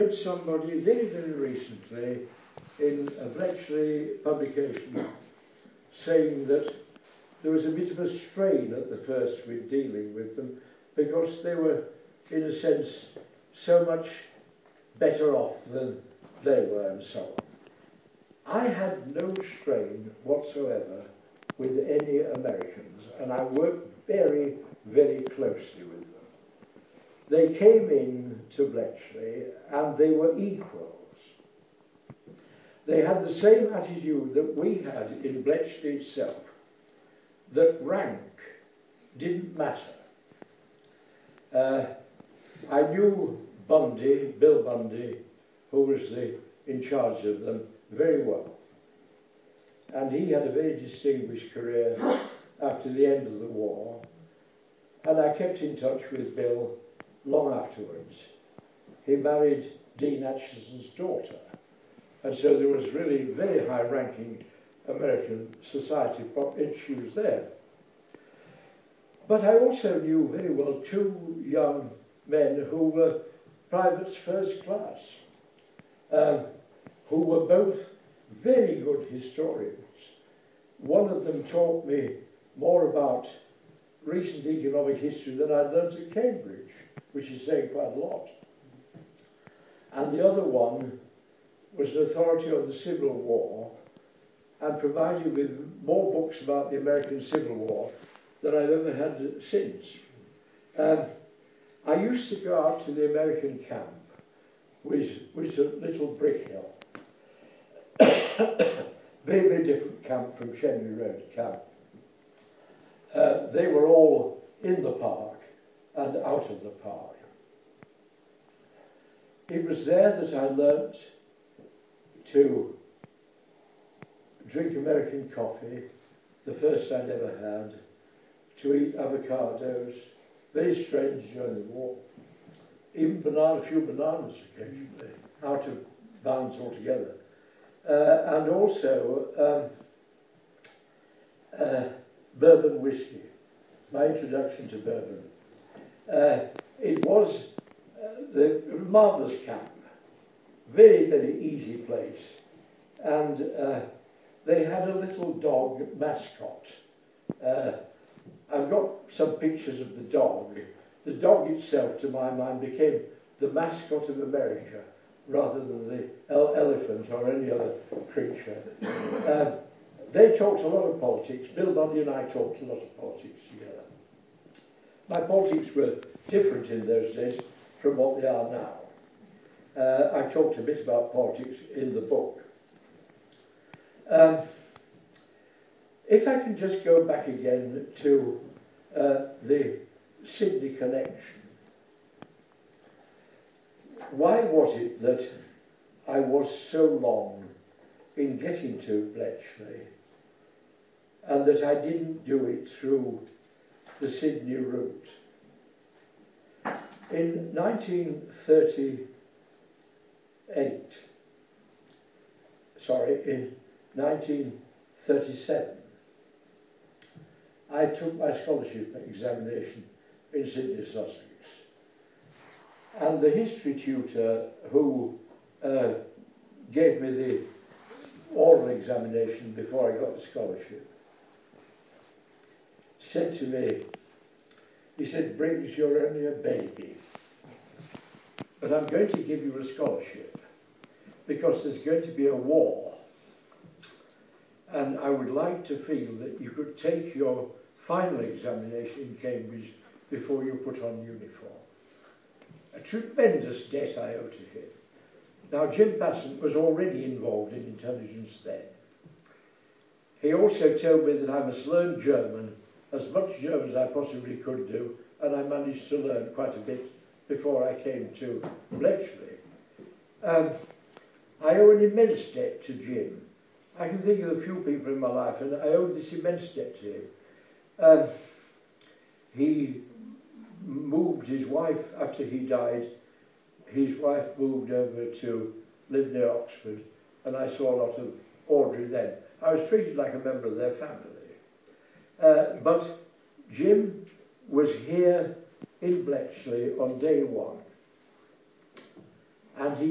read somebody very, very recently in a Bletchley publication saying that there was a bit of a strain at the first with dealing with them because they were, in a sense, so much better off than they were and so on. I had no strain whatsoever with any Americans, and I worked very, very closely with them. They came in to Bletchley and they were equals. They had the same attitude that we had in Bletchley itself, that rank didn't matter. I knew Bundy, Bill Bundy, who was in charge of them, very well. And he had a very distinguished career after the end of the war. And I kept in touch with Bill long afterwards. He married Dean Acheson's daughter. And so there was really very high-ranking American society issues there. But I also knew very well two young men who were privates first class, who were both very good historians. One of them taught me more about recent economic history than I'd learnt at Cambridge, which is saying quite a lot. And the other one was an authority on the Civil War and provided with more books about the American Civil War than I've ever had since. I used to go out to the American camp, which was a little brick hill. Very, very different camp from Shenley Road camp. They were all in the park and out of the park. It was there that I learnt to drink American coffee, the first I'd ever had, to eat avocados, very strange during the war, even a few bananas occasionally, out of bounds altogether. And also bourbon whiskey, my introduction to bourbon. It was the marvellous camp, very, very easy place. And they had a little dog mascot. I've got some pictures of the dog. The dog itself, to my mind, became the mascot of America rather than the elephant or any other creature. They talked a lot of politics. Bill Bundy and I talked a lot of politics together. My politics were different in those days from what they are now. I talked a bit about politics in the book. If I can just go back again to the Sydney connection. Why was it that I was so long in getting to Bletchley and that I didn't do it through the Sydney route? In 1937, I took my scholarship examination in Sydney, Sussex. And the history tutor who gave me the oral examination before I got the scholarship said to me, he said, "Briggs, you're only a baby, but I'm going to give you a scholarship because there's going to be a war. And I would like to feel that you could take your final examination in Cambridge before you put on uniform." A tremendous debt I owe to him. Now, Jim Bassant was already involved in intelligence then. He also told me that I must learn German, as much German as I possibly could do, and I managed to learn quite a bit before I came to Bletchley. I owe an immense debt to Jim. I can think of a few people in my life, and I owe this immense debt to him. He moved his wife, after he died, his wife moved over to live near Oxford, and I saw a lot of Audrey then. I was treated like a member of their family. But Jim was here in Bletchley on day one, and he